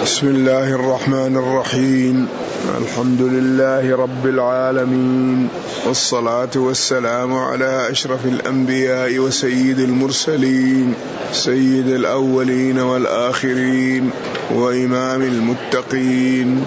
بسم الله الرحمن الرحيم. الحمد لله رب العالمين، والصلاة والسلام على أشرف الأنبياء وسيد المرسلين، سيد الأولين والآخرين، وإمام المتقين،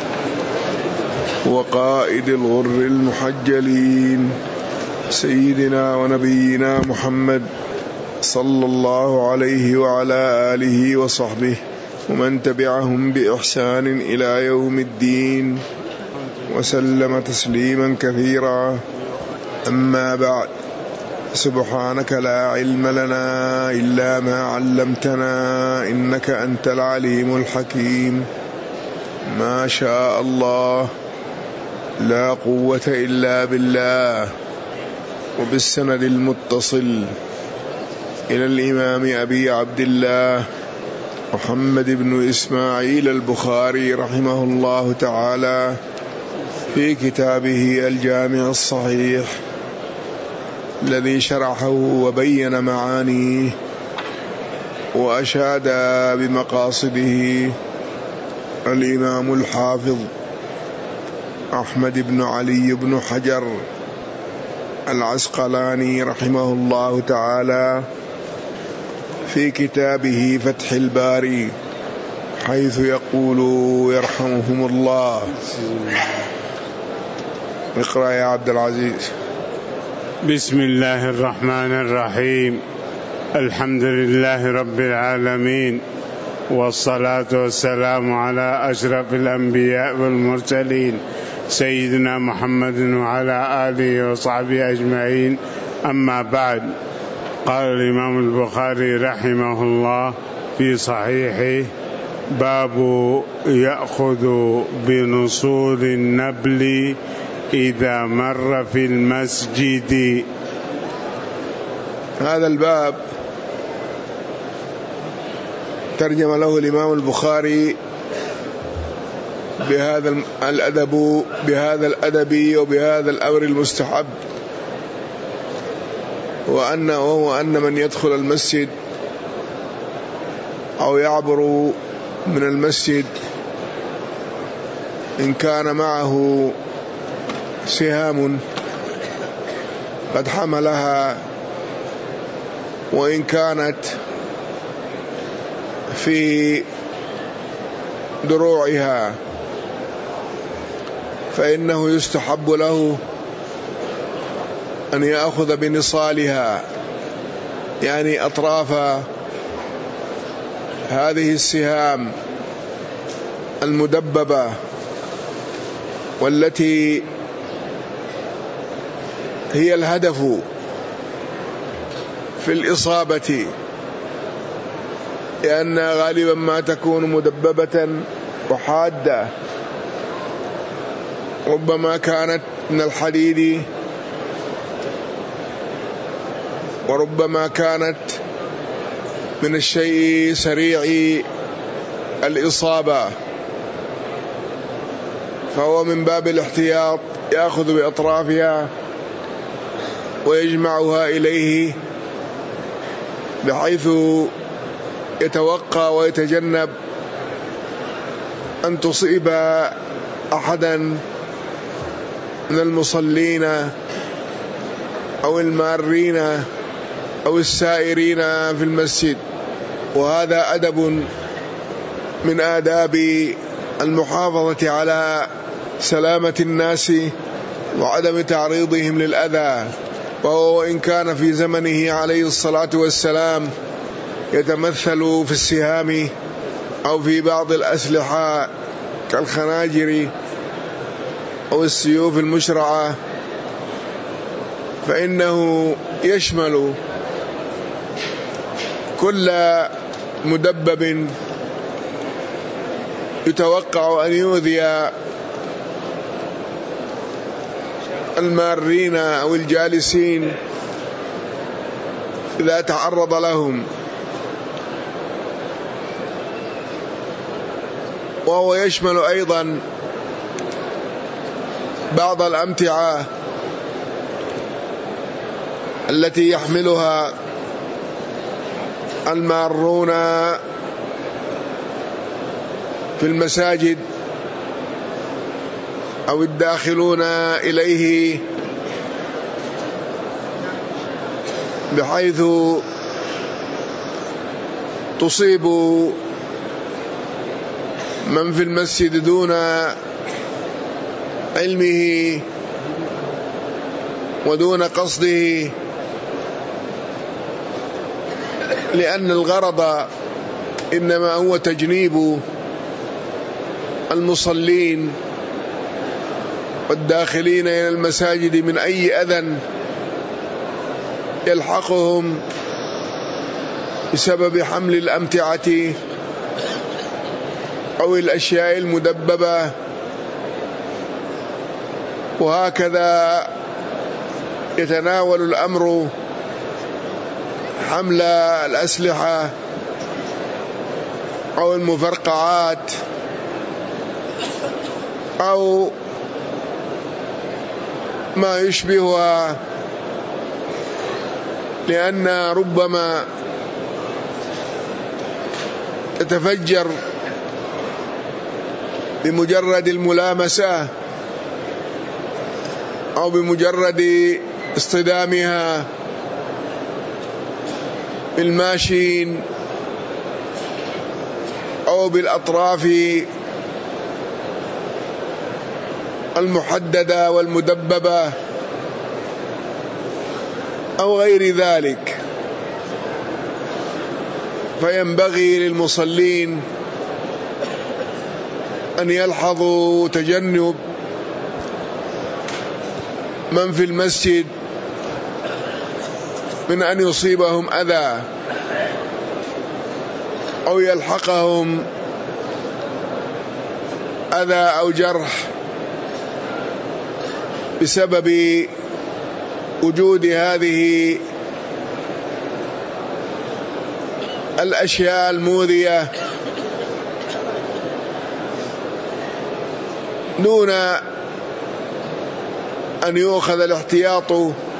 وقائد الغر المحجلين، سيدنا ونبينا محمد صلى الله عليه وعلى آله وصحبه ومن تبعهم بإحسان إلى يوم الدين، وسلم تسليما كثيرا. أما بعد، سبحانك لا علم لنا إلا ما علمتنا إنك أنت العليم الحكيم. ما شاء الله، لا قوة إلا بالله. وبالسند المتصل إلى الإمام أبي عبد الله محمد بن إسماعيل البخاري رحمه الله تعالى في كتابه الجامع الصحيح الذي شرحه وبين معانيه وأشاد بمقاصده الإمام الحافظ أحمد بن علي بن حجر العسقلاني رحمه الله تعالى في كتابه فتح الباري، حيث يقول يرحمهم الله. اقرأ يا عبد العزيز. بسم الله الرحمن الرحيم. الحمد لله رب العالمين، والصلاة والسلام على أشرف الأنبياء والمرسلين، سيدنا محمد وعلى آله وصحبه أجمعين. أما بعد، قال الإمام البخاري رحمه الله في صحيحه: باب يأخذ بنصول النبل إذا مر في المسجد. هذا الباب ترجم له الإمام البخاري بهذا الأدب وبهذا الأمر المستحب، وهو أن من يدخل المسجد أو يعبر من المسجد إن كان معه سهام قد حملها، وإن كانت في دروعها فإنه يستحب له أن يأخذ بنصالها، يعني أطراف هذه السهام المدببة والتي هي الهدف في الإصابة، لأن غالبا ما تكون مدببة وحادة، ربما كانت من الحديد وربما كانت من الشيء سريع الإصابة، فهو من باب الاحتياط يأخذ بأطرافها ويجمعها إليه بحيث يتوقى ويتجنب أن تصيب أحدا من المصلين أو المارين أو السائرين في المسجد. وهذا أدب من آداب المحافظة على سلامة الناس وعدم تعريضهم للأذى، وهو إن كان في زمنه عليه الصلاة والسلام يتمثل في السهام أو في بعض الأسلحة كالخناجر أو السيوف المشرعة، فإنه يشمل كل مدبب يتوقع أن يؤذي المارين أو الجالسين إذا تعرض لهم، وهو يشمل أيضا بعض الأمتعة التي يحملها في المساجد أو الداخلون إليه، بحيث تصيب من في المسجد دون علمه ودون قصده، لأن الغرض إنما هو تجنيب المصلين والداخلين إلى المساجد من أي أذى يلحقهم بسبب حمل الأمتعة أو الأشياء المدببة، وهكذا يتناول الأمر حمل الأسلحة أو المفرقعات أو ما يشبهها، لأن ربما تتفجر بمجرد الملامسة أو بمجرد اصطدامها بالماشين أو بالأطراف المحددة والمدببة أو غير ذلك. فينبغي للمصلين أن يلحظوا تجنب من في المسجد من أن يصيبهم أذى أو يلحقهم أذى أو جرح بسبب وجود هذه الأشياء المؤذية، دون أن يؤخذ الاحتياط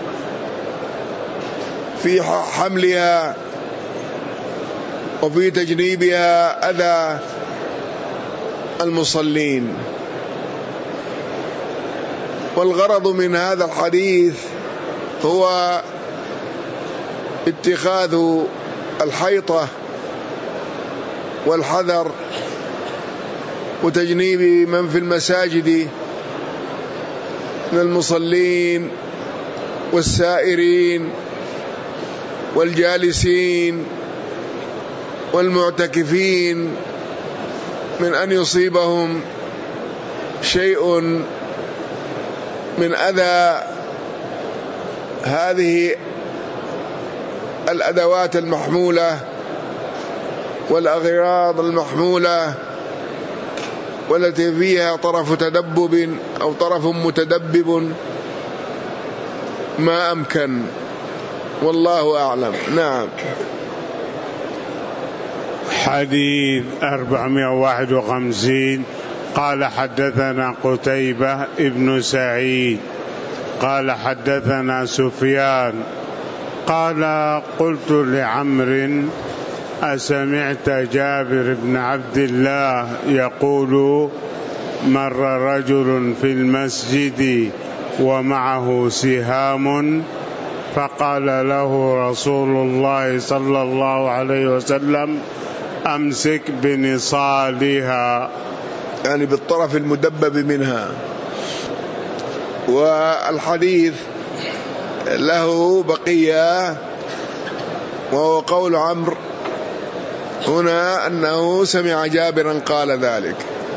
في حملها وفي تجنيبها أذى المصلين. والغرض من هذا الحديث هو اتخاذ الحيطة والحذر وتجنيب من في المساجد من المصلين والسائرين والجالسين والمعتكفين من أن يصيبهم شيء من أذى هذه الأدوات المحمولة والأغراض المحمولة والتي فيها طرف تدبب أو طرف متدبب ما أمكن، والله أعلم. نعم. حديث 451. قال حدثنا قتيبة ابن سعيد قال حدثنا سفيان قال قلت لعمرو أسمعت جابر بن عبد الله يقول مر رجل في المسجد ومعه سهام فقال له رسول الله صلى الله عليه وسلم أمسك بنصالها، يعني بالطرف المدبب منها. والحديث له بقية، وهو قول عمرو هنا أنه سمع جابرا قال ذلك.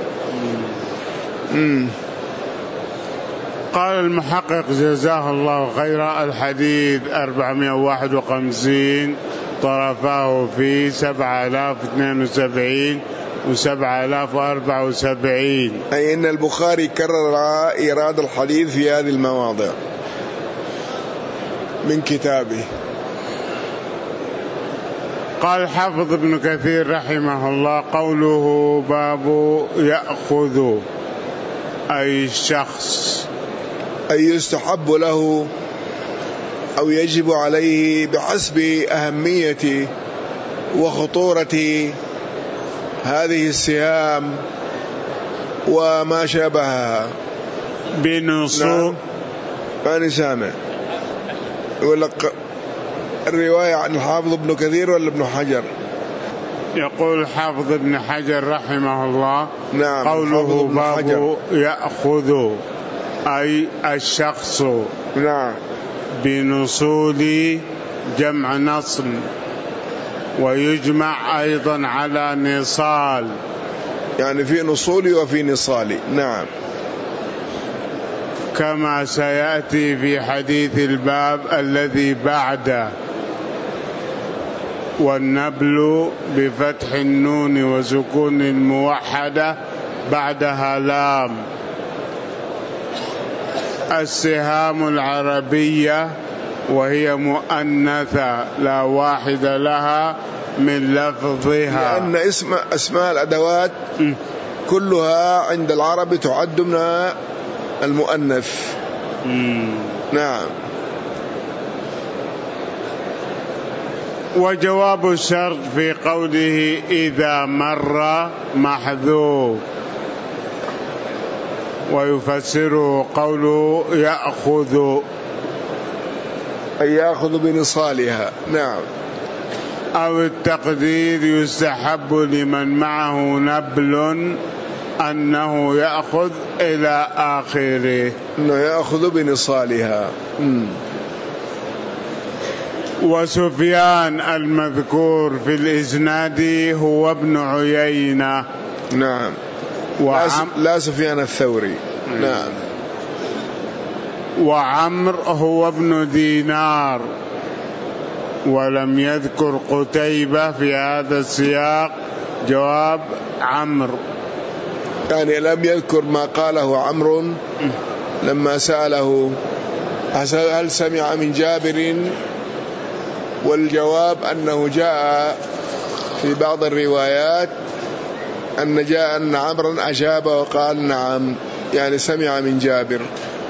قال المحقق جزاه الله خيرا: الحديث 451 طرفاه في 7072 و7074. أي أن البخاري كرر إيراد الحديث في هذه المواضع من كتابه. قال حافظ ابن كثير رحمه الله: قوله باب يأخذ أي الشخص، أي يستحب له أو يجب عليه بحسب أهمية وخطورة هذه السهام وما شابهها بنصوص. نعم. ماني سامع. يقول لك الرواية عن الحافظ ابن كثير ولا ابن حجر؟ يقول حافظ ابن حجر رحمه الله. نعم. قوله باب يأخذ أي الشخص. نعم. بنصول جمع نصل، ويجمع أيضا على نصال، يعني في نصولي وفي نصالي. نعم. كما سيأتي في حديث الباب الذي بعده. والنبل بفتح النون وسكون الموحدة بعدها لام. السهام العربية وهي مؤنثة لا واحد لها من لفظها، لأن أسماء الأدوات كلها عند العرب تعد من المؤنث. نعم. وجواب الشرط في قوله إذا مر محذوف، ويفسره قوله يأخذ أي يأخذ بنصالها. نعم. أو التقدير يستحب لمن معه نبل أنه يأخذ إلى آخره، أنه يأخذ بنصالها. وسفيان المذكور في الإسناد هو ابن عيينة. نعم. لا سفيان الثوري. نعم. وعمر هو ابن دينار. ولم يذكر قتيبة في هذا السياق. جواب عمرو، يعني لم يذكر ما قاله عمرو لما سأله هل سمع من جابر، والجواب أنه جاء في بعض الروايات أن عمرا أجاب وقال نعم، يعني سمع من جابر.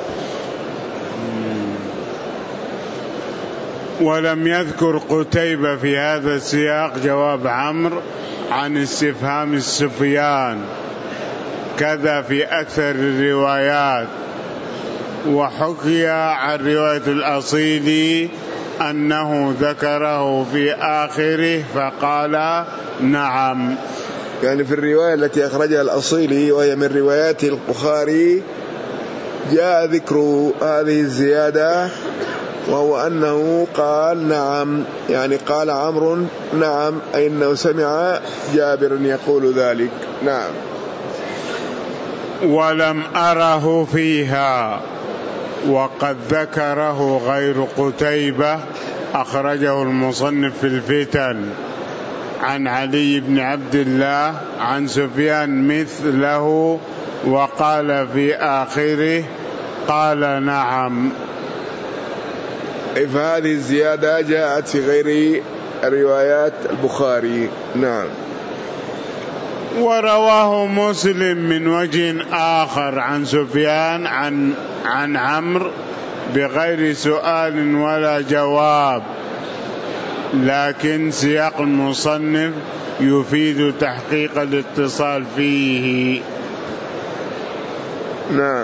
ولم يذكر قتيبة في هذا السياق. جواب عمرو عن استفهام السفيان، كذا في أكثر الروايات. وحكي عن رواية الأصيلي أنه ذكره في آخره فقال نعم. يعني في الرواية التي أخرجها الأصيلي وهي من روايات البخاري جاء ذكر هذه الزيادة، وهو أنه قال نعم، يعني قال عمرو نعم، أي أنه سمع جابر يقول ذلك. نعم. ولم أره فيها، وقد ذكره غير قتيبة. أخرجه المصنف في الفتن عن علي بن عبد الله عن سفيان مثله، وقال في آخره قال نعم. فهذه الزيادة جاءت في غير روايات البخاري. نعم. ورواه مسلم من وجه آخر عن سفيان عن عمرو بغير سؤال ولا جواب، لكن سياق المصنف يفيد تحقيق الاتصال فيه. نعم.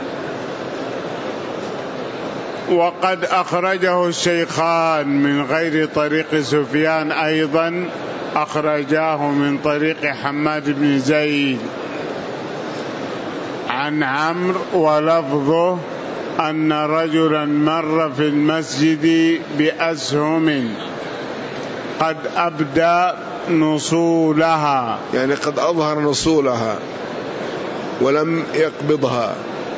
وقد أخرجه الشيخان من غير طريق سفيان أيضا، أخرجاه من طريق حماد بن زيد عن عمرو، ولفظه أن رجلا مر في المسجد بأسهم قد أبدى نصولها، يعني قد أظهر نصولها ولم يقبضها،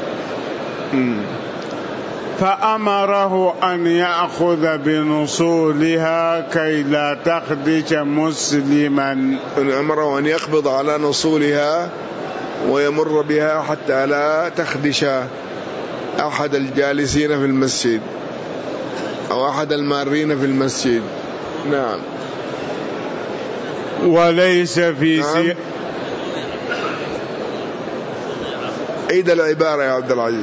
فأمره أن يأخذ بنصولها كي لا تخدش مسلما. أمره أن يقبض على نصولها ويمر بها حتى لا تخدش أحد الجالسين في المسجد أو أحد المارين في المسجد. نعم. وليس في نعم. عيد العبارة يا عبد العزيز.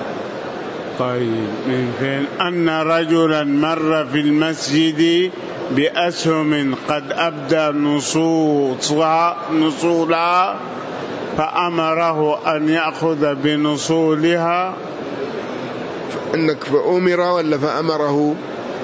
طيب، من فين؟ أن رجلا مر في المسجد بأسهم قد أبدى نصولها فأمره أن يأخذ بنصولها. إنك فأمر ولا فأمره؟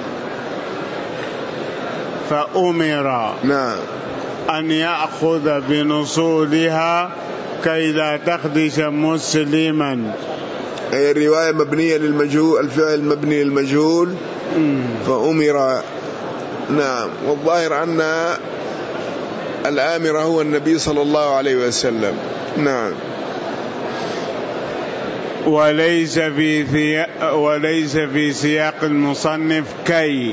فأمر نعم أن يأخذ بنصولها كي لا تخدش مسلما. أي الرواية مبنية للمجهول، الفعل مبني للمجهول فأمر. نعم، والظاهر أن الآمر هو النبي صلى الله عليه وسلم. نعم. وليس في سياق المصنف كي.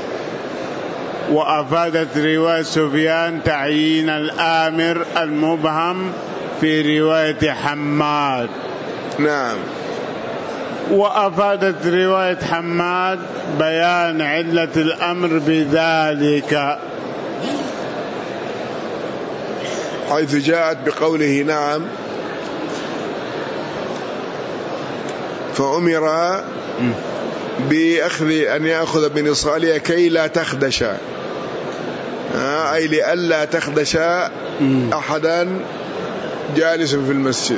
وأفادت رواية سفيان تعيين الآمر المبهم في رواية حماد. نعم. وأفادت رواية حماد بيان علة الأمر بذلك، حيث جاءت بقوله نعم فأمر بأخذ أن يأخذ بنصالها كي لا تخدش، أي لئلا تخدش أحدا جالس في المسجد.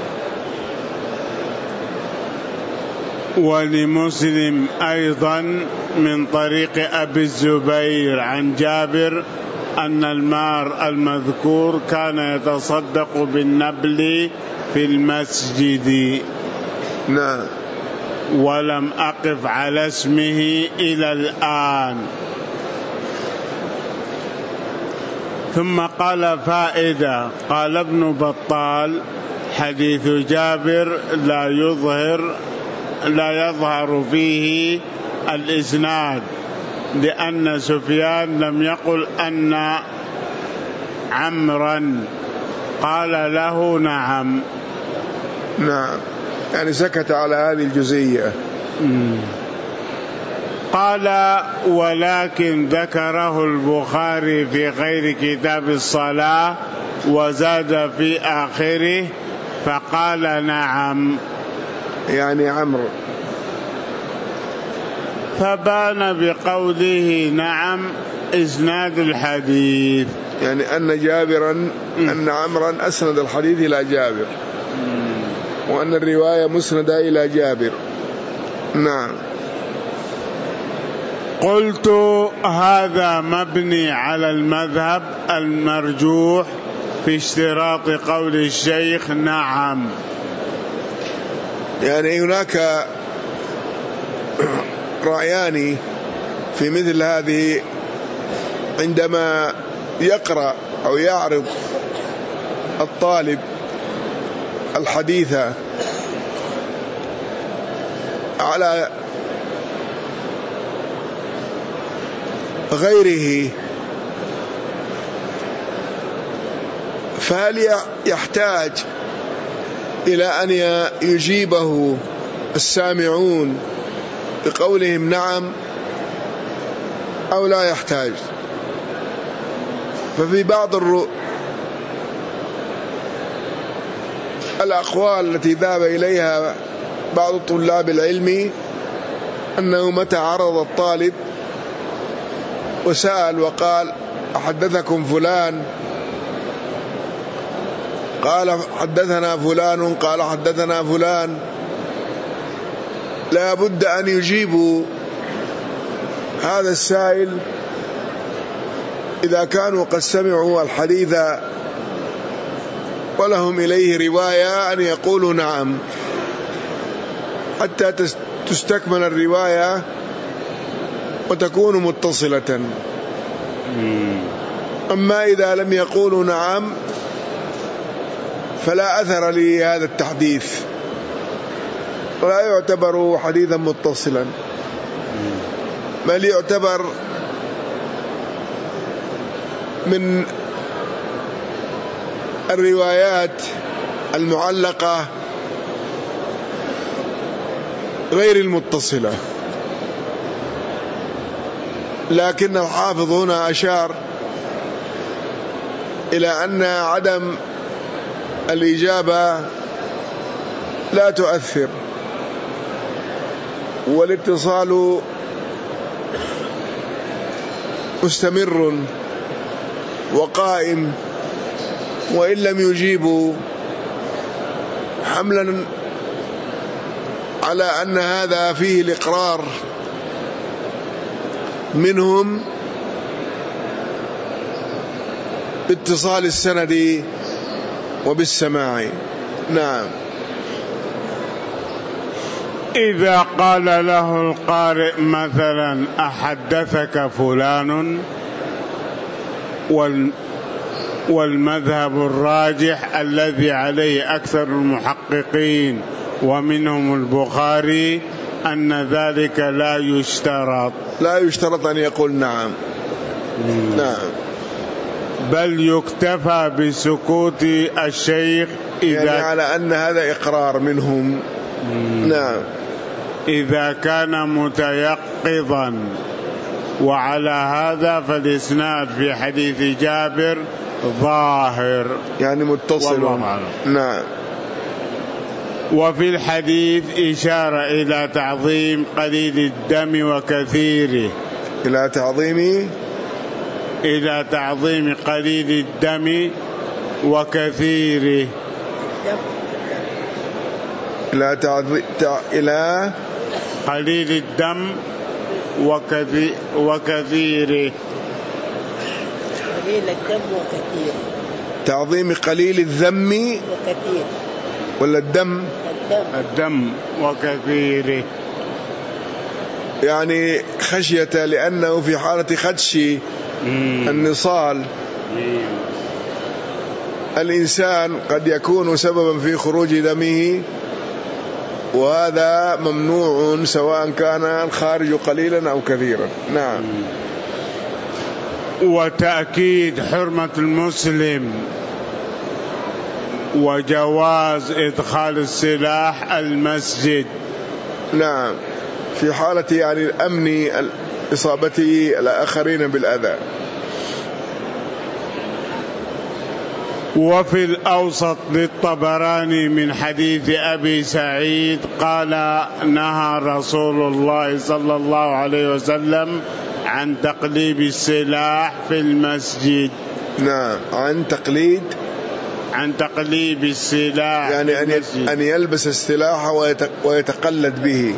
ولمسلم أيضا من طريق أبي الزبير عن جابر أن المار المذكور كان يتصدق بالنبل في المسجد. نعم. ولم أقف على اسمه إلى الآن. ثم قال فائدة، قال ابن بطال حديث جابر لا يظهر فيه الإسناد، لأن سفيان لم يقل أن عمرا قال له نعم. نعم، يعني سكت على هذه الجزئية. قال ولكن ذكره البخاري في غير كتاب الصلاة وزاد في آخره فقال نعم، يعني عمرو. فبان بقوله نعم إسناد الحديث، يعني أن عمرا أسند الحديث إلى جابر، وأن الرواية مسندة إلى جابر. نعم. قلت هذا مبني على المذهب المرجوح في اشتراط قول الشيخ نعم. يعني هناك رأيان في مثل هذه، عندما يقرأ أو يعرض الطالب الحديث على غيره، فهل يحتاج إلى أن يجيبه السامعون بقولهم نعم أو لا يحتاج؟ ففي بعض الأقوال التي ذهب إليها بعض طلاب العلم أنه متى عرض الطالب وسأل وقال أحدثكم فلان، قال حدثنا فلان، قال حدثنا فلان، لا بد أن يجيبوا هذا السائل إذا كانوا قد سمعوا الحديث ولهم إليه رواية أن يقولوا نعم حتى تستكمل الرواية وتكون متصلة. أما إذا لم يقولوا نعم فلا أثر لهذا التحديث ولا يعتبر حديثا متصلا، بل يعتبر من الروايات المعلقة غير المتصلة. لكن الحافظ هنا أشار إلى أن عدم الإجابة لا تؤثر، والاتصال مستمر وقائم، وإن لم يجيبوا حملا على أن هذا فيه الإقرار منهم باتصال السند وبالسماع. نعم. إذا قال له القارئ مثلا أحدثك فلان، والمذهب الراجح الذي عليه أكثر المحققين ومنهم البخاري أن ذلك لا يشترط أن يقول نعم. نعم، بل يكتفى بسكوت الشيخ يعني على أن هذا إقرار منهم. نعم، إذا كان متيقظا. وعلى هذا فالإسناد في حديث جابر ظاهر، يعني متصل. نعم. وفي الحديث إشارة إلى تعظيم قليل الدم وكثيره، إلى تعظيم قليل الدم وكثيره، إلى قليل الدم وكثيره. تعظيم قليل الذم وكثير، ولا الدم وكثيره، يعني خشية، لأنه في حالة خدش النصال الإنسان قد يكون سببا في خروج دمه، وهذا ممنوع سواء كان الخارج قليلا أو كثيرا. نعم. وتأكيد حرمة المسلم وجواز إدخال السلاح المسجد. نعم، في حالة يعني الأمن إصابته الآخرين بالأذى. وفي الأوسط للطبراني من حديث أبي سعيد قال نهى رسول الله صلى الله عليه وسلم عن تقليب السلاح في المسجد. نعم، عن تقليب السلاح، يعني أن يلبس السلاح ويتقلد به.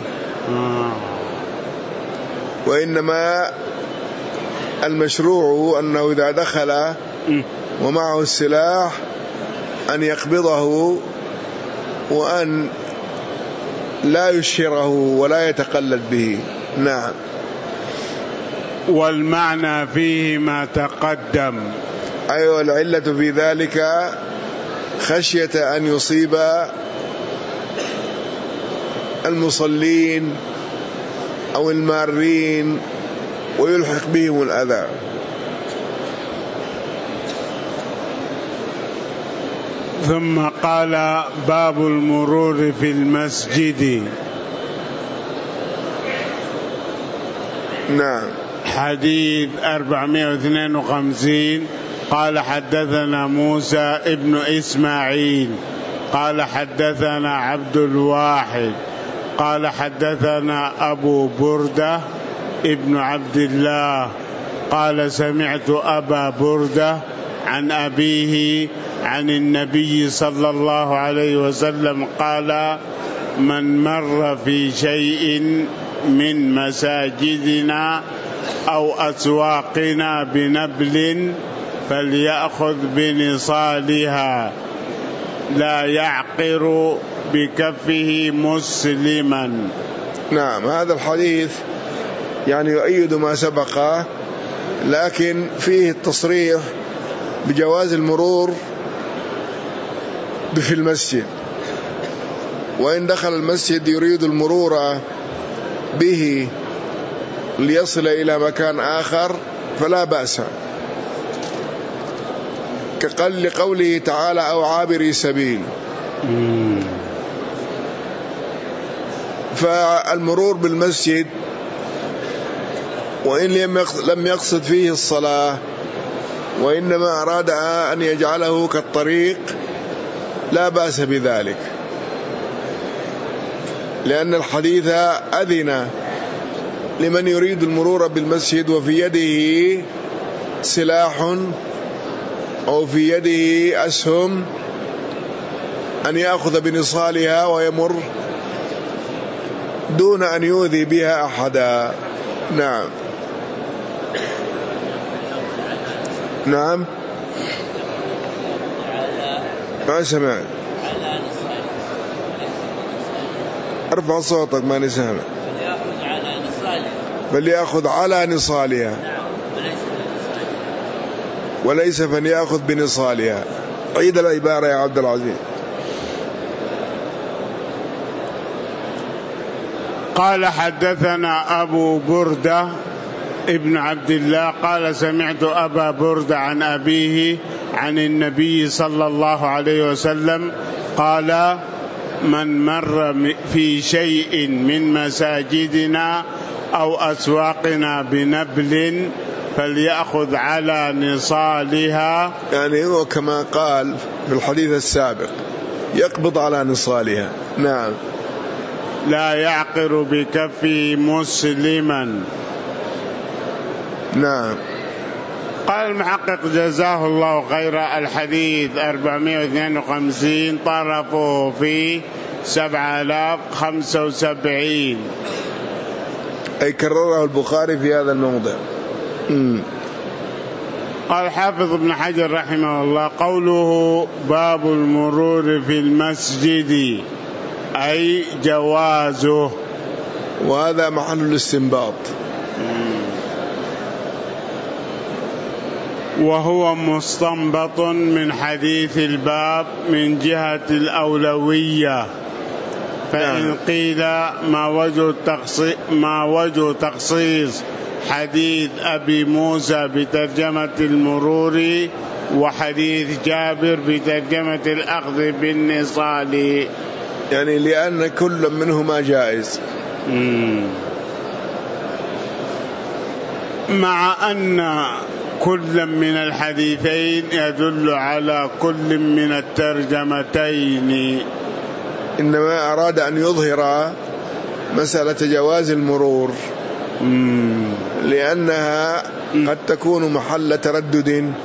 وإنما المشروع أنه إذا دخل ومعه السلاح أن يقبضه وأن لا يشهره ولا يتقلد به. نعم. والمعنى فيه ما تقدم. أيوة، العلة في ذلك خشية أن يصيب المصلين أو المارين ويلحق بهم الأذى. ثم قال باب المرور في المسجد. نعم. حديث 452 قال حدثنا موسى ابن إسماعيل قال حدثنا عبد الواحد قال حدثنا أبو بردة ابن عبد الله قال سمعت أبا بردة عن أبيه عن النبي صلى الله عليه وسلم قال من مر في شيء من مساجدنا أو أسواقنا بنبل فليأخذ بنصالها لا يعقر بكفه مسلما. نعم، هذا الحديث يعني يؤيد ما سبق، لكن فيه التصريح بجواز المرور في المسجد، وإن دخل المسجد يريد المرور به ليصل إلى مكان آخر فلا بأس، لقوله تعالى أو عابري سبيل. فالمرور بالمسجد وإن لم يقصد فيه الصلاة وإنما أراد أن يجعله كالطريق لا بأس بذلك، لأن الحديث أذن لمن يريد المرور بالمسجد وفي يده سلاح أو في يده أسهم أن يأخذ بنصالها ويمر دون أن يؤذي بها أحدا. نعم. نعم ما سمعت. ارفع صوتك ما نسمع. فليأخذ على نصالها وليس فليأخذ بنصالها. عيد العبارة يا عبد العزيز. قال حدثنا أبو بردة ابن عبد الله قال سمعت أبا بردة عن أبيه عن النبي صلى الله عليه وسلم قال من مر في شيء من مساجدنا أو أسواقنا بنبل فليأخذ على نصالها. يعني هو كما قال في الحديث السابق يقبض على نصالها. نعم. لا يعقر بكفه مسلما. نعم. قال المحقق جزاه الله خير الحديث 452 طرفه في 7075 أي كرره البخاري في هذا الموضع. قال حافظ ابن حجر رحمه الله قوله باب المرور في المسجد أي جوازه، وهذا محل الاستنباط. وهو مستنبط من حديث الباب من جهة الأولوية. فإن قيل ما وجه تخصيص حديث أبي موسى بترجمة المرور وحديث جابر بترجمة الأخذ بالنصال؟ يعني لأن كل منهما جائز، مع أن كل من الحديثين يدل على كل من الترجمتين، إنما أراد أن يظهر مسألة جواز المرور لأنها قد تكون محل تردد،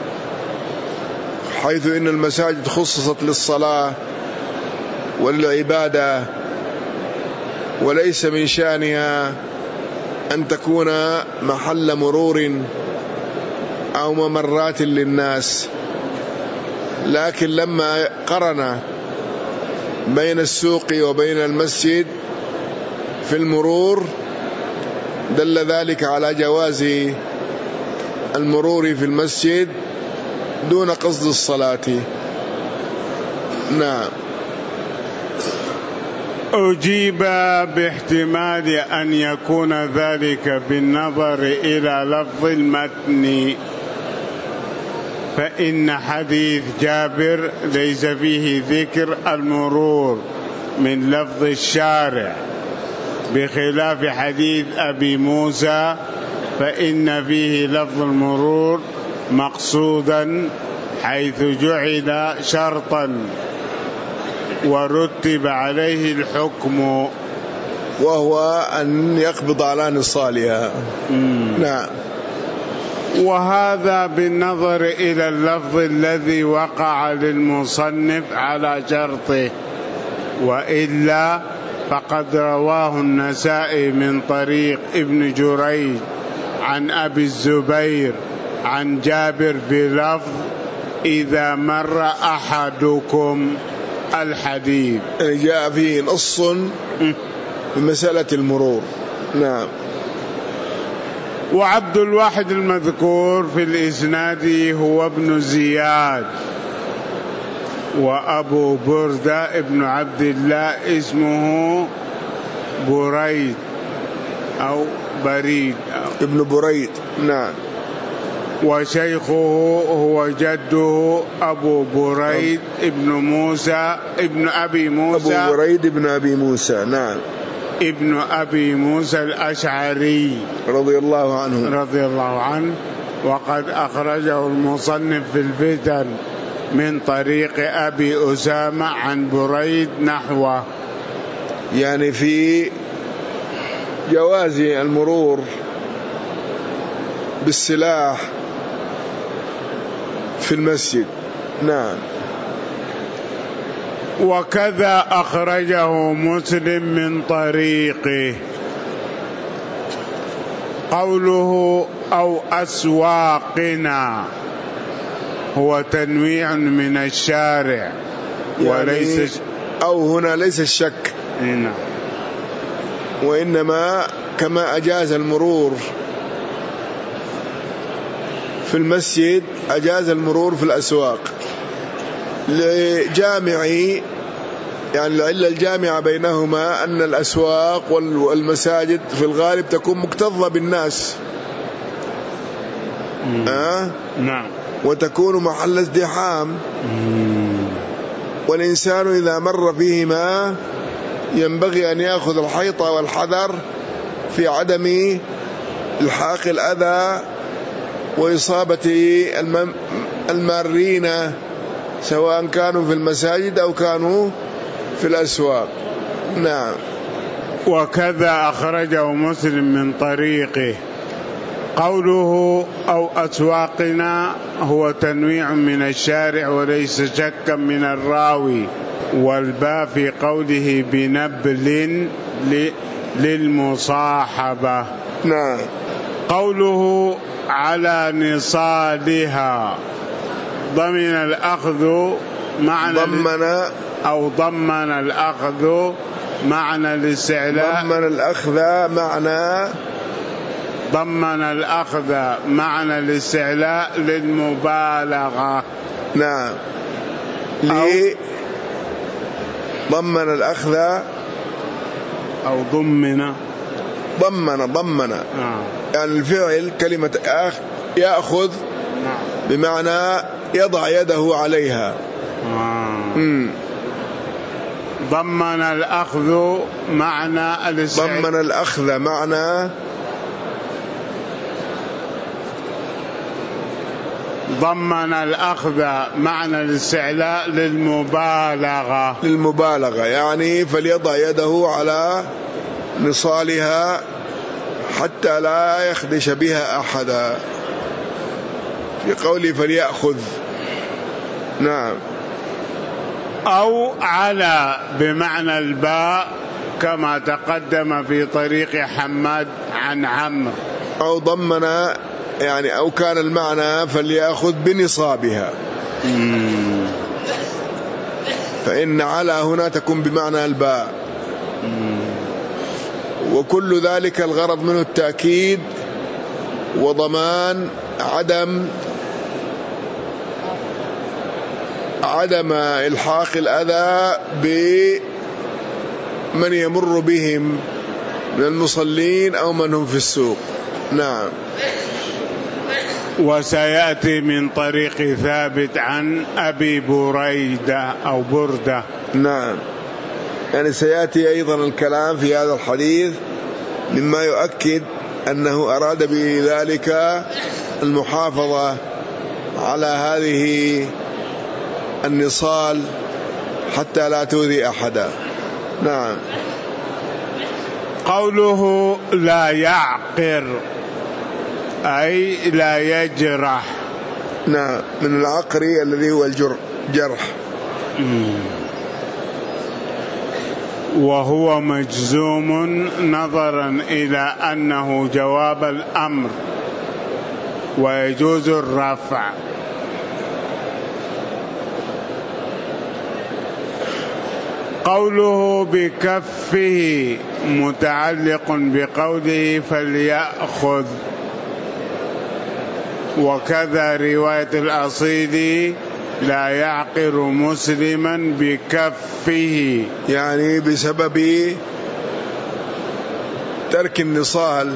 حيث إن المساجد خصصت للصلاة وللعبادة، وليس من شأنها أن تكون محل مرور أو ممرات للناس. لكن لما قرن بين السوق وبين المسجد في المرور دل ذلك على جواز المرور في المسجد دون قصد الصلاة. نعم. أجيب باحتمال أن يكون ذلك بالنظر إلى لفظ المتن، فإن حديث جابر ليس فيه ذكر المرور من لفظ الشارع، بخلاف حديث أبي موسى فإن فيه لفظ المرور مقصودا، حيث جعل شرطا ورتب عليه الحكم، وهو أن يقبض على نصالها. نعم. وهذا بالنظر إلى اللفظ الذي وقع للمصنف على شرطه، وإلا فقد رواه النسائي من طريق ابن جريج عن أبي الزبير عن جابر بلفظ إذا مر أحدكم الحديث، جاء فيه نص بمسألة المرور. نعم. وعبد الواحد المذكور في الإسناد هو ابن زياد، وأبو بردة ابن عبد الله اسمه بريد أو بريد ابن بريد. نعم. وشيخه هو جده أبو بريد ابن موسى ابن أبي موسى، أبو بريد ابن أبي موسى. نعم. ابن أبي موسى الأشعري رضي الله عنه. وقد أخرجه المصنف في الفتن من طريق أبي أسامة عن بريد نحوه، يعني في جواز المرور بالسلاح في المسجد. نعم. وكذا أخرجه مسلم من طريقه. قوله أو أسواقنا هو تنويع من الشارع، وليس أو هنا ليس الشك، نعم، وإنما كما أجاز المرور في المسجد أجاز المرور في الأسواق لجامعي، يعني العلة الجامعة بينهما أن الأسواق والمساجد في الغالب تكون مكتظة بالناس، نعم، وتكون محل ازدحام، والإنسان إذا مر فيهما ينبغي أن يأخذ الحيطة والحذر في عدم الحاق الأذى وإصابة المارين سواء كانوا في المساجد أو كانوا في الأسواق. نعم. وكذا أخرجه مسلم من طريقه. قوله أو أسواقنا هو تنويع من الشارع وليس شكا من الراوي، والباء في قوله بنبل للمصاحبة. نعم. قوله على نصالها ضمن الأخذ معنى ضمن الأخذ معنى الاستعلاء، ضمن الأخذ معنى الاستعلاء للمبالغة. نعم. ضمن الأخذ أو ضمن يعني الفعل كلمة يأخذ بمعنى يضع يده عليها. ضمن الأخذ معنى الاستعلاء، ضمن الأخذ معنى ضمن الأخذ معنى الاستعلاء للمبالغة، يعني فليضع يده على نصالها حتى لا يخدش بها أحدا، في قوله فليأخذ. نعم. أو على بمعنى الباء كما تقدم في طريق حماد عن عمرو. أو ضمن يعني أو كان المعنى فليأخذ بنصابها، فإن على هنا تكون بمعنى الباء، وكل ذلك الغرض منه التأكيد وضمان عدم إلحاق الأذى بمن يمر بهم من المصلين أو من هم في السوق. نعم. وسيأتي من طريق ثابت عن أبي بريدة أو بردة. نعم. يعني سيأتي أيضا الكلام في هذا الحديث مما يؤكد أنه أراد بذلك المحافظة على هذه النصال حتى لا تؤذي أحدا. نعم. قوله لا يعقر أي لا يجرح. نعم. من العقر الذي هو الجرح. وهو مجزوم نظرا إلى أنه جواب الأمر ويجوز الرفع. قوله بكفه متعلق بقوله فليأخذ، وكذا رواية الأصيلي لا يعقر مسلما بكفه، يعني بسبب ترك النصال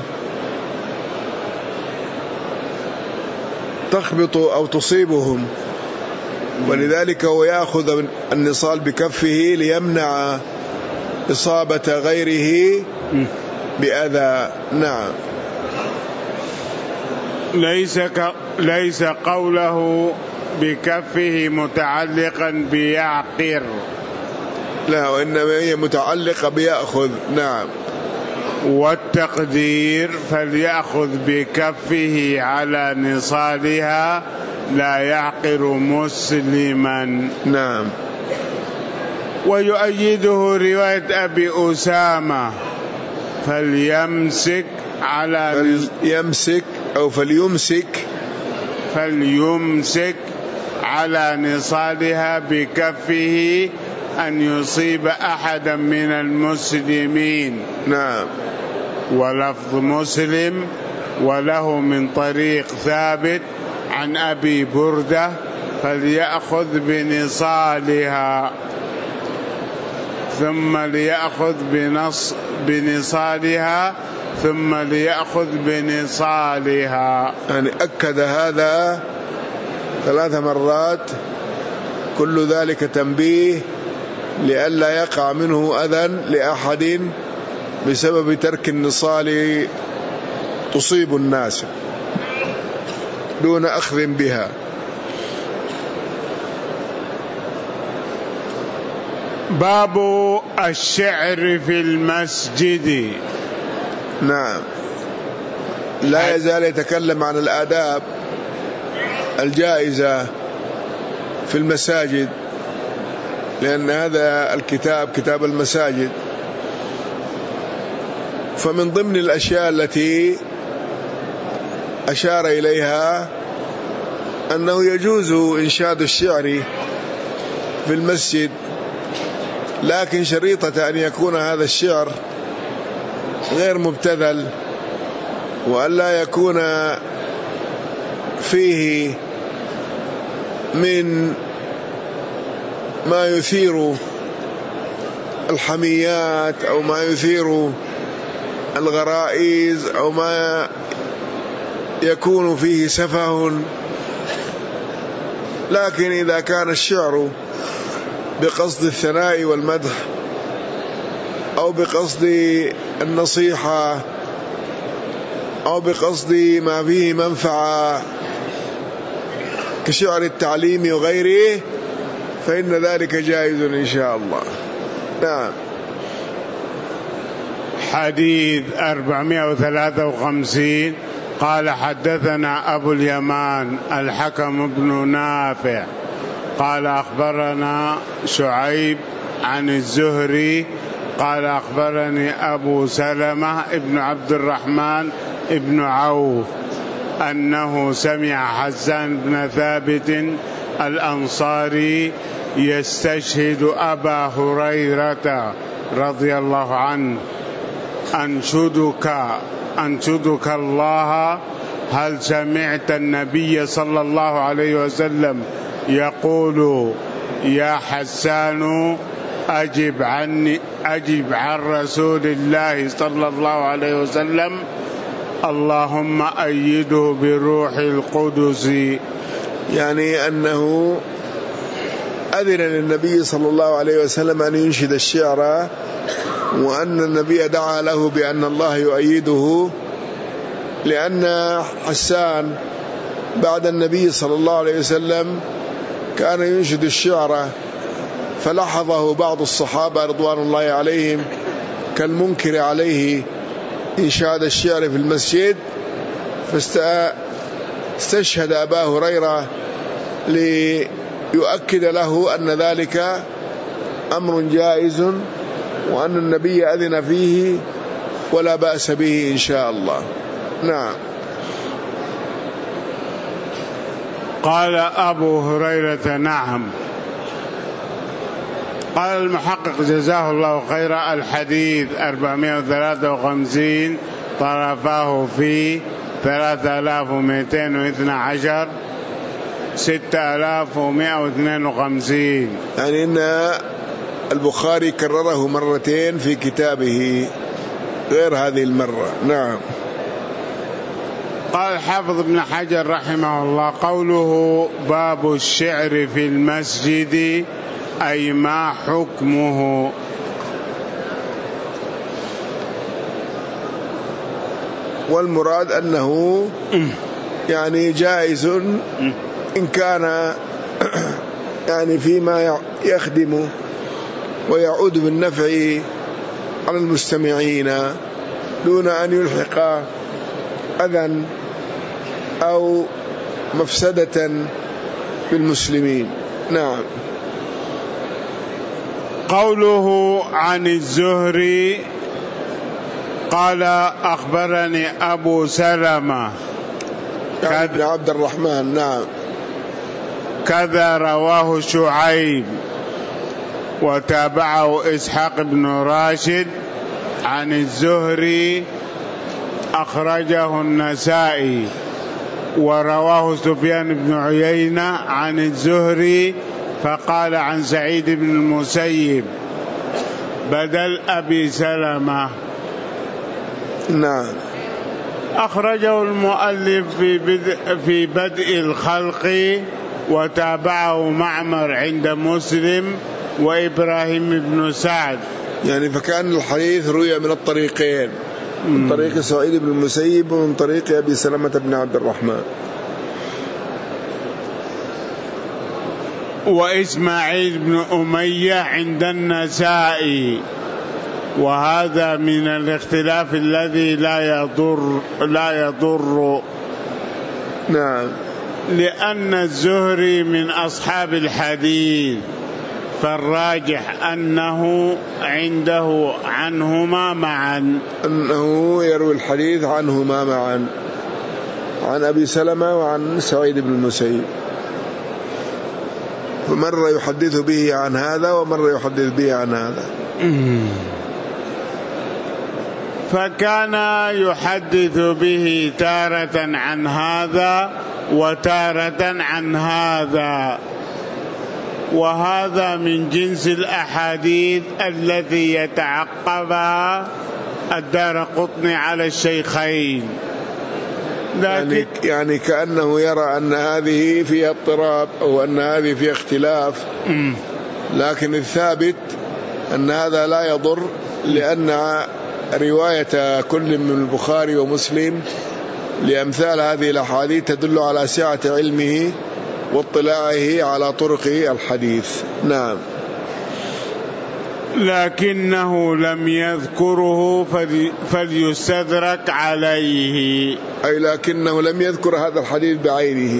تخبط أو تصيبهم، ولذلك هو يأخذ النصال بكفه ليمنع إصابة غيره بأذى. نعم. ليس قوله بكفه متعلقا بيعقر، لا، وإنما هي متعلقة بيأخذ. نعم. والتقدير فليأخذ بكفه على نصالها لا يحقر مسلما. نعم. ويؤيده رواية أبي أسامة فليمسك على نصالها بكفه أن يصيب أحدا من المسلمين. نعم. ولفظ مسلم وله من طريق ثابت عن أبي بردة فليأخذ بنصالها ثم ليأخذ بنصالها ثم ليأخذ بنصالها. يعني أكد هذا 3 مرات، كل ذلك تنبيه لئلا يقع منه أذى لأحد بسبب ترك النصال تصيب الناس دون أخذ بها. باب الشعر في المسجد. نعم. لا يزال يتكلم عن الآداب الجائزة في المساجد، لأن هذا الكتاب كتاب المساجد. فمن ضمن الأشياء التي أشار إليها أنه يجوز إنشاد الشعر في المسجد، لكن شريطة أن يكون هذا الشعر غير مبتذل، وألا يكون فيه من ما يثير الحميات أو ما يثير الغرائز أو ما يكون فيه سفه. لكن إذا كان الشعر بقصد الثناء والمدح أو بقصد النصيحة أو بقصد ما فيه منفعة كشعر التعليم وغيره فإن ذلك جائز إن شاء الله. نعم. حديث 453 قال حدثنا أبو اليمان الحكم بن نافع قال أخبرنا شعيب عن الزهري قال أخبرني أبو سلمة ابن عبد الرحمن ابن عوف أنه سمع حسان بن ثابت الأنصاري يستشهد أبا هريرة رضي الله عنه: أنشدك الله، هل سمعت النبي صلى الله عليه وسلم يقول يا حسان أجب عن رسول الله صلى الله عليه وسلم، اللهم أيده بروح القدس. يعني أنه أذن للنبي صلى الله عليه وسلم أن ينشد الشعر، وأن النبي دعا له بأن الله يؤيده، لأن حسان بعد النبي صلى الله عليه وسلم كان ينشد الشعر، فلاحظه بعض الصحابة رضوان الله عليهم كالمنكر عليه إنشاد الشعر في المسجد، فاستشهد أبا هريرة ليؤكد له أن ذلك أمر جائز وأن النبي أذن فيه ولا بأس به إن شاء الله. نعم. قال أبو هريرة: نعم. قال المحقق جزاه الله خيرا: الحديث 453 طرفاه في 3212 6152. يعني إن البخاري كرره مرتين في كتابه غير هذه المرة. نعم. قال حافظ ابن حجر رحمه الله: قوله باب الشعر في المسجد أي ما حكمه؟ والمراد أنه يعني جائز إن كان يعني فيما يخدم ويعود بالنفع على المستمعين دون أن يلحق أذى أو مفسدة بالمسلمين. نعم. قوله عن الزهري قال أخبرني أبو سلمة بن عبد الرحمن. نعم. كذا رواه شعيب وتابعه إسحاق بن راشد عن الزهري أخرجه النسائي، ورواه سفيان بن عيينة عن الزهري فقال عن سعيد بن المسيب بدل أبي سلمة. نعم. أخرجه المؤلف في بدء الخلق، وتابعه معمر عند مسلم وإبراهيم بن سعد. يعني فكان الحديث روي من الطريقين، من طريق سعيد بن المسيب ومن طريق أبي سلمة بن عبد الرحمن. وإسماعيل بن أمية عند النسائي، وهذا من الاختلاف الذي لا يضر. نعم. لأن الزهري من أصحاب الحديث، فالراجح أنه عنده عنهما معا، أنه يروي الحديث عنهما معا، عن أبي سلمة وعن سعيد بن المسيب، فمرة يحدث به عن هذا ومرة يحدث به عن هذا. فكان يحدث به تارة عن هذا وتارة عن هذا، وهذا من جنس الأحاديث التي يتعقبها الدارقطني على الشيخين. يعني كأنه يرى أن هذه فيها اضطراب أو أن هذه فيها اختلاف، لكن الثابت أن هذا لا يضر، لأن رواية كل من البخاري ومسلم لأمثال هذه الأحاديث تدل على سعة علمه واطلاعه على طرق الحديث. نعم. لكنه لم يذكره فليستدرك عليه، أي لكنه لم يذكر هذا الحديث بعينه،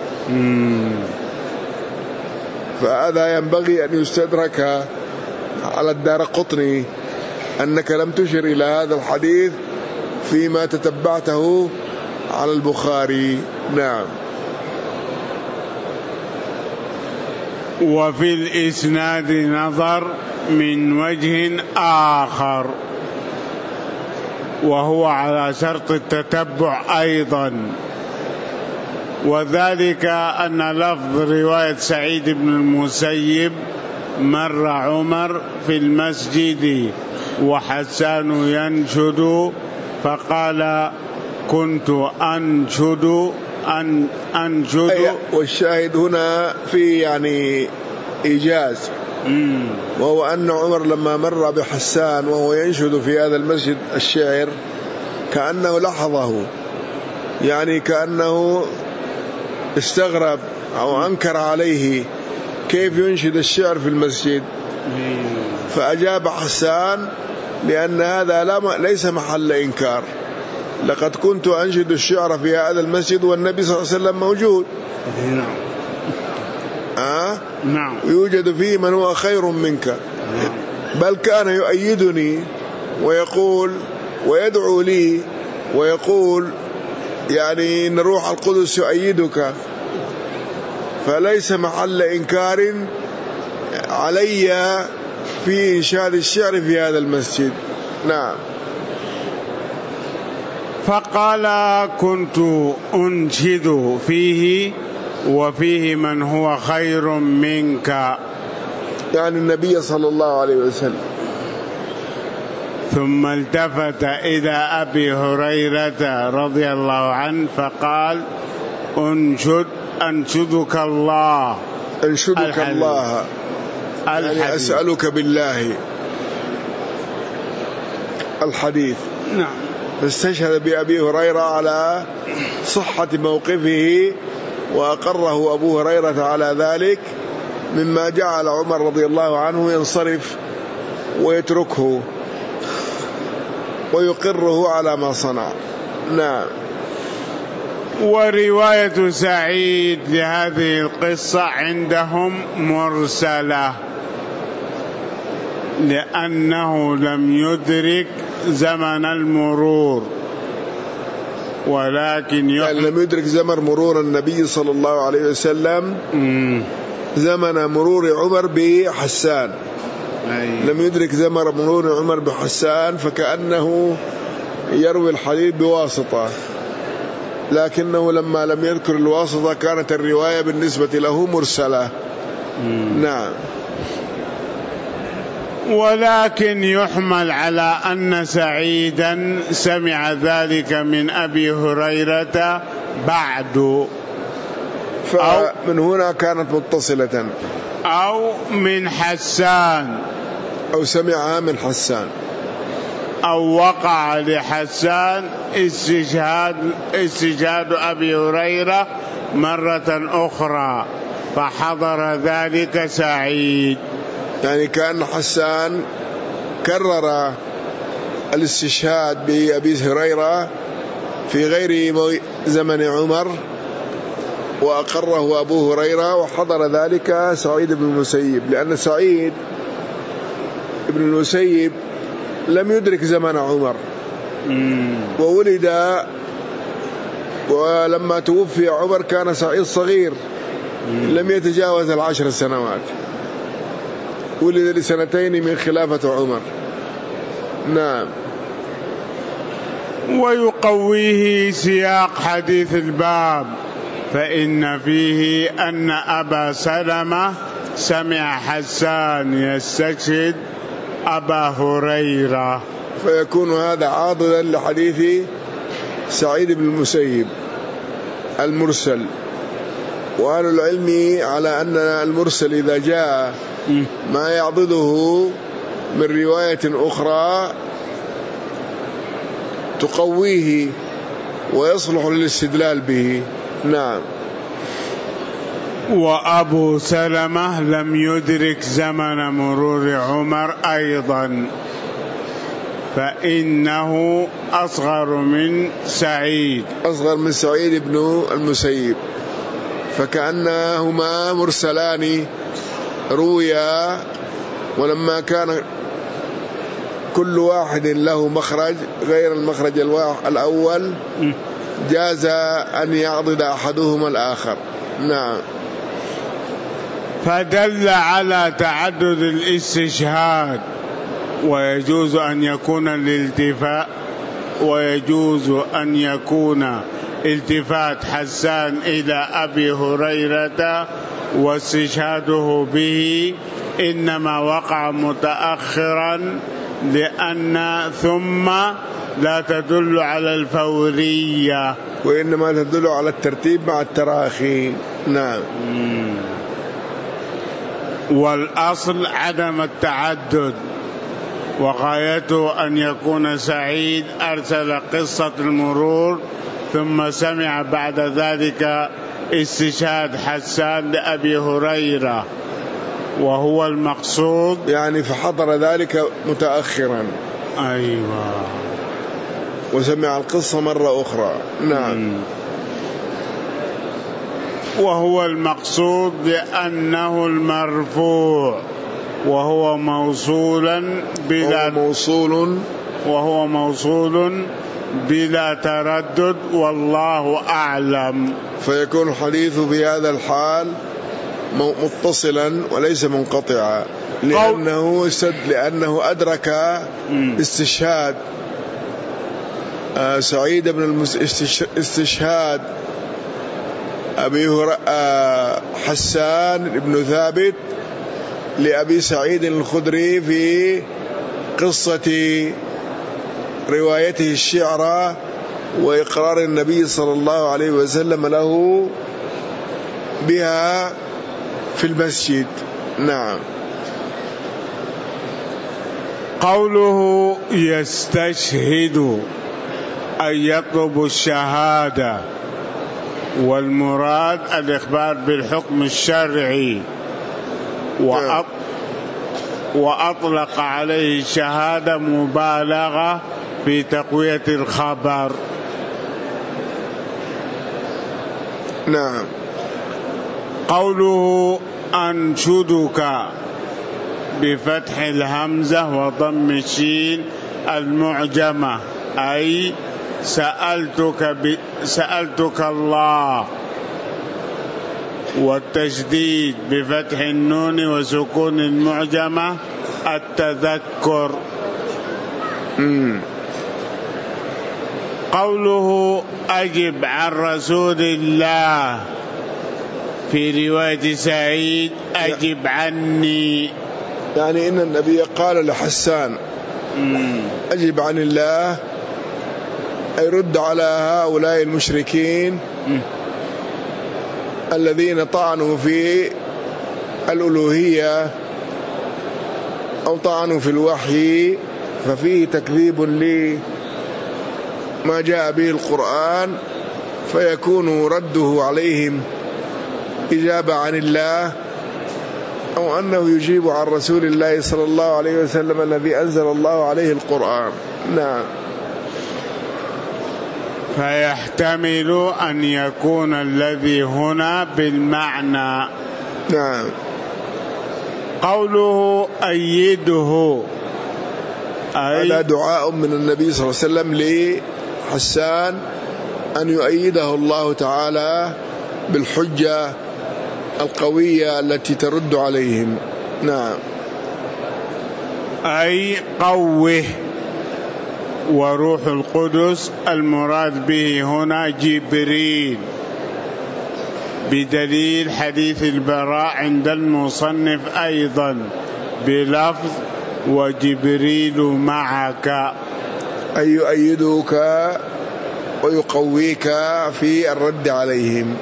فهذا ينبغي أن يستدرك على الدارقطني، أنك لم تشر إلى هذا الحديث فيما تتبعته على البخاري. نعم. وفي الإسناد نظر من وجه آخر، وهو على شرط التتبع أيضا، وذلك أن لفظ رواية سعيد بن المسيب مر عمر في المسجد وحسان ينشد فقال كنت أنشد. والشاهد هنا في يعني إيجاز، وهو أن عمر لما مر بحسان وهو ينشد في هذا المسجد الشعر كأنه لحظه، يعني كأنه استغرب أو أنكر عليه كيف ينشد الشعر في المسجد، فأجاب حسان لأن هذا ليس محل إنكار، لقد كنت أنشد الشعر في هذا المسجد والنبي صلى الله عليه وسلم موجود. نعم. يوجد فيه من هو خير منك، بل كان يؤيدني ويقول ويدعو لي ويقول يعني إن روح القدس يؤيدك، فليس محل إنكار علي في إنشاد الشعر في هذا المسجد. نعم. فقال كنت أنشد فيه وفيه من هو خير منك، يعني النبي صلى الله عليه وسلم. ثم التفت إلى أبي هريرة رضي الله عنه فقال أنشدك الله، أنشدك الله، يعني أسألك بالله الحديث. نعم. فاستشهد بأبي هريرة على صحة موقفه، وأقره أبو هريرة على ذلك، مما جعل عمر رضي الله عنه ينصرف ويتركه. ويقره على ما صنع. نعم. ورواية سعيد لهذه القصة عندهم مرسلة، لأنه لم يدرك زمن المرور، ولكن يعني لم يدرك زمن مرور النبي صلى الله عليه وسلم زمن مرور عمر بحسان. لم يدرك زمن مرور عمر بحسان، فكأنه يروي الحديث بواسطة، لكنه لما لم يذكر الواسطة كانت الرواية بالنسبة له مرسلة. نعم. ولكن يحمل على أن سعيدا سمع ذلك من أبي هريرة بعد، فمن هنا كانت متصلة، أو من حسان، أو سمعها من حسان، أو وقع لحسان استشهاد أبي هريرة مرة أخرى فحضر ذلك سعيد. يعني كان حسان كرر الاستشهاد بأبي هريرة في غير زمن عمر وأقره أبو هريرة، وحضر ذلك سعيد بن المسيب، لأن سعيد بن المسيب لم يدرك زمن عمر وولد، ولما توفي عمر كان سعيد صغير لم يتجاوز 10 سنوات، ولد ل2 من خلافة عمر. نعم. ويقويه سياق حديث الباب، فإن فيه أن أبا سلمة سمع حسان يستشهد أبا هريرة، فيكون هذا عاضدا لحديث سعيد بن المسيب المرسل. وأهل العلم على أن المرسل إذا جاء ما يعضده من رواية أخرى تقويه ويصلح للاستدلال به. نعم. وأبو سلمة لم يدرك زمن مرور عمر أيضا، فإنه أصغر من سعيد، أصغر من سعيد بن المسيب، فكأنهما مرسلان رويا، ولما كان كل واحد له مخرج غير المخرج الأول جاز أن يعضد أحدهما الآخر. نعم. فدل على تعدد الاستشهاد، ويجوز أن يكون الالتفات، ويجوز أن يكون التفات حسان إلى أبي هريرة واستشهاده به إنما وقع متأخرا، لأن ثم لا تدل على الفورية، وإنما تدل على الترتيب مع التراخي. نعم. والأصل عدم التعدد، وغايته أن يكون سعيد أرسل قصة المرور ثم سمع بعد ذلك استشهاد حسان لأبي هريرة، وهو المقصود، يعني فحضر ذلك متأخرا. أيوة. وسمع القصة مرة أخرى. نعم. وهو المقصود لأنه المرفوع، وهو موصول بلا تردد، والله أعلم. فيكون الحديث في هذا الحال متصلا وليس منقطعا، لأنه أدرك استشهاد سعيد بن استشهاد أبي حسان بن ثابت لأبي سعيد الخدري في قصة روايته الشعر وإقرار النبي صلى الله عليه وسلم له بها في المسجد. نعم. قوله يستشهد أي يطلب الشهادة، والمراد الإخبار بالحكم الشرعي، وأطلق عليه الشهادة مبالغة في تقوية الخبر. نعم. قوله أنشدك بفتح الهمزة وضم الشين المعجمة أي سألتك الله، والتشديد بفتح النون وسكون المعجمة التذكر. قوله أجب عن رسول الله في رواية سعيد أجب عني، يعني إن النبي قال لحسان أجب عن الله، أي رد على هؤلاء المشركين الذين طعنوا في الألوهية أو طعنوا في الوحي، ففيه تكذيب لما جاء به القرآن، فيكون رده عليهم إجابة عن الله، أو أنه يجيب عن رسول الله صلى الله عليه وسلم الذي أنزل الله عليه القرآن. نعم. فيحتمل أن يكون الذي هنا بالمعنى. نعم. قوله أيده، هذا دعاء من النبي صلى الله عليه وسلم لحسان أن يؤيده الله تعالى بالحجة القوية التي ترد عليهم. نعم. أي قوه، وروح القدس المراد به هنا جبريل، بدليل حديث البراء عند المصنف أيضا بلفظ وجبريل معك، أي يؤيدك ويقويك في الرد عليهم.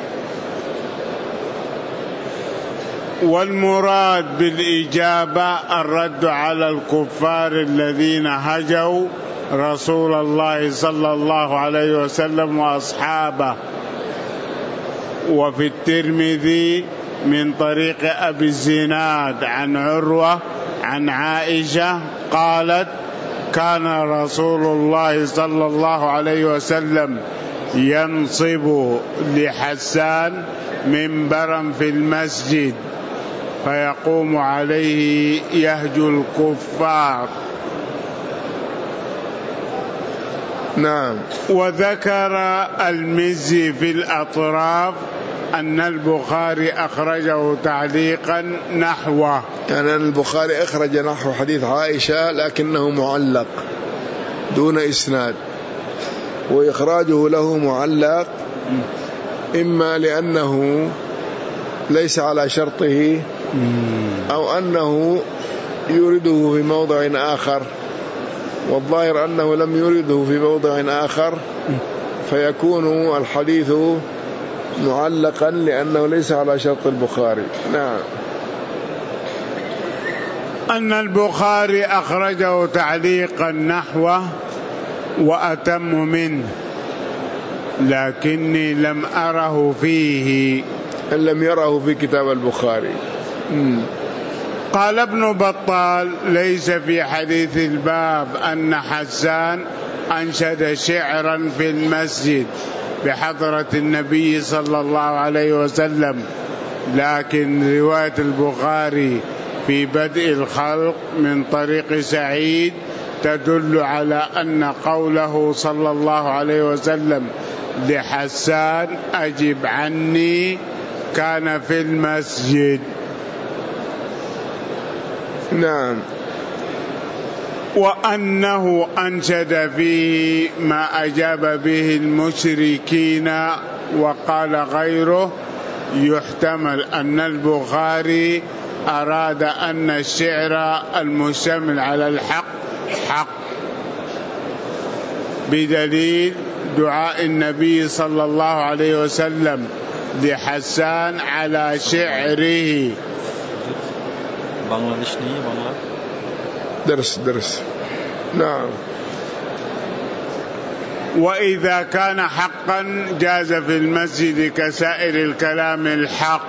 والمراد بالإجابة الرد على الكفار الذين هجوا رسول الله صلى الله عليه وسلم وأصحابه. وفي الترمذي من طريق أبي الزناد عن عروة عن عائشة قالت كان رسول الله صلى الله عليه وسلم ينصب لحسان منبرا في المسجد فيقوم عليه يهجو الكفار. نعم. وذكر المزي في الأطراف أن البخاري أخرجه تعليقا نحوه، يعني البخاري أخرج نحو حديث عائشة لكنه معلق دون إسناد، وإخراجه له معلق إما لأنه ليس على شرطه أو أنه يريده في موضع آخر، والظاهر أنه لم يريده في موضع آخر، فيكون الحديث معلقا لأنه ليس على شرط البخاري. نعم. أن البخاري أخرجه تعليقا نحوه وأتم منه، لكني لم أره فيه، إن لم يره في كتاب البخاري. قال ابن بطال ليس في حديث الباب أن حسان أنشد شعرا في المسجد بحضرة النبي صلى الله عليه وسلم، لكن رواية البخاري في بدء الخلق من طريق سعيد تدل على أن قوله صلى الله عليه وسلم لحسان أجب عني كان في المسجد. نعم. وأنه أنشد فيه ما أجاب به المشركين. وقال غيره يحتمل أن البخاري أراد أن الشعر المشتمل على الحق حق، بدليل دعاء النبي صلى الله عليه وسلم لحسان على شعره. درس. نعم. وإذا كان حقا جاز في المسجد كسائر الكلام الحق،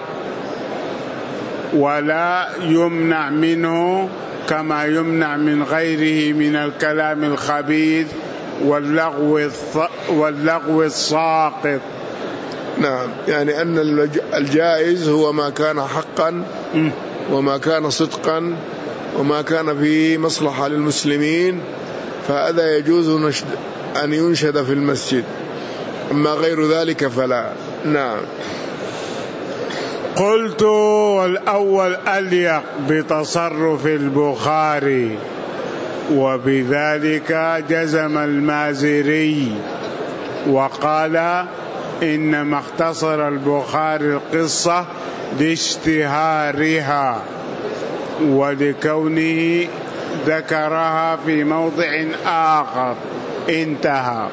ولا يمنع منه كما يمنع من غيره من الكلام الخبيث واللغو الساقط. نعم، يعني أن الجائز هو ما كان حقا وما كان صدقا وما كان فيه مصلحة للمسلمين، فهذا يجوز أن ينشد في المسجد، أما غير ذلك فلا. نعم. قلت والأول أليق بتصرف البخاري، وبذلك جزم المازري وقال إنما اختصر البخاري القصة لاشتهارها ولكونه ذكرها في موضع آخر، انتهى.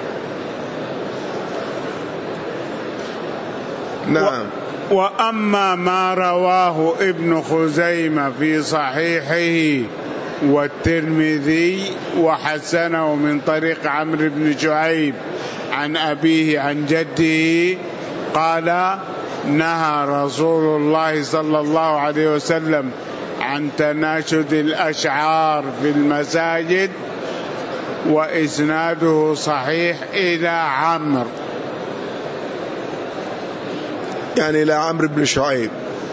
نعم. وأما ما رواه ابن خزيمة في صحيحه والترمذي وحسنه من طريق عمرو بن شعيب عن أبيه عن جده قال نهى رسول الله صلى الله عليه وسلم عن تناشد الأشعار في المساجد، وإسناده صحيح إلى عمرو، يعني إلى عمرو بن شعيب،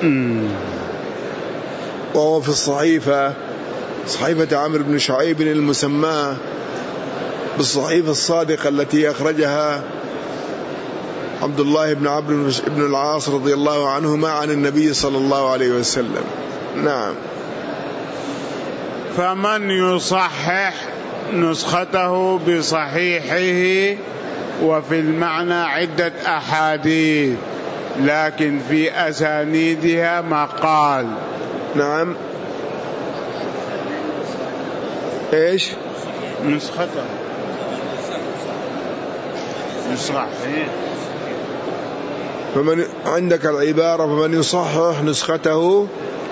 وهو في صحيفة عمرو بن شعيب المسماة بالصحيفة الصادقة التي أخرجها عبد الله بن عمرو بن العاص رضي الله عنهما عن النبي صلى الله عليه وسلم. نعم. فمن يصحح نسخته بصحيحه وفي المعنى عدة أحاديث لكن في أسانيدها مقال. نعم. إيش نسخته صحيح. فمن عندك العبارة فمن يصحح نسخته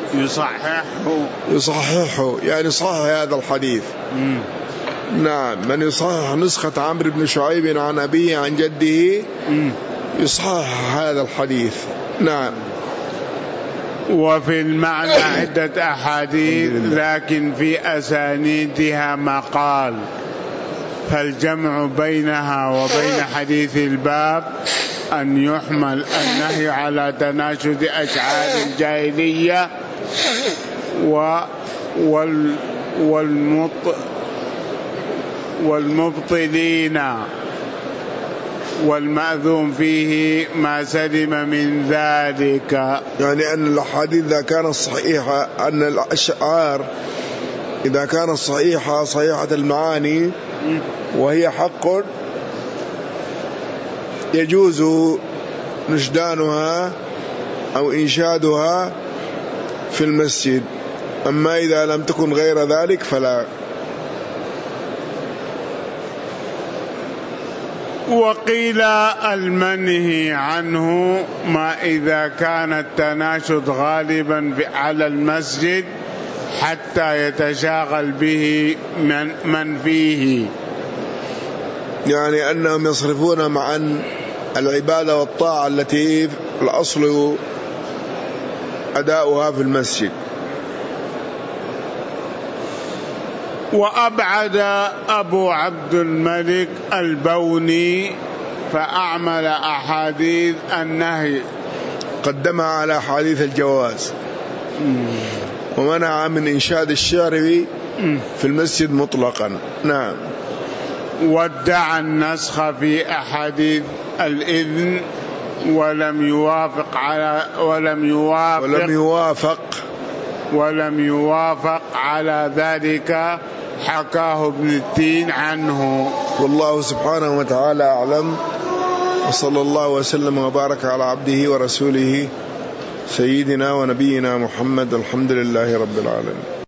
يصححه يعني صحح هذا الحديث. نعم. من يصحح نسخة عمرو بن شعيب عن أبيه عن جده يصحح هذا الحديث. نعم. وفي المعنى عدة أحاديث لكن في أسانيدها مقال، فالجمع بينها وبين حديث الباب أن يحمل النهي على تناشد أشعار الجاهلية والمبطلين، والمأذون فيه ما سلم من ذلك. يعني أن الحديث إذا كانت صحيحة، أن الأشعار إذا كانت صحيحة صحيحة المعاني وهي حق يجوز نشدانها أو إنشادها في المسجد، أما إذا لم تكن غير ذلك فلا. وقيل المنهي عنه ما إذا كان التناشد غالبا على المسجد حتى يتشاغل به من فيه، يعني أنهم يصرفون مع العبادة والطاعة التي الأصل أداؤها في المسجد. وأبعد أبو عبد الملك البوني فأعمل أحاديث النهي، قدمها على حديث الجواز، ومنع من إنشاد الشعر في المسجد مطلقا. نعم. وادعى النسخ في أحاديث الإذن ولم يوافق على ذلك، حكاه ابن التين عنه. والله سبحانه وتعالى أعلم، وصلى الله وسلم وبارك على عبده ورسوله سيدنا ونبينا محمد، الحمد لله رب العالمين.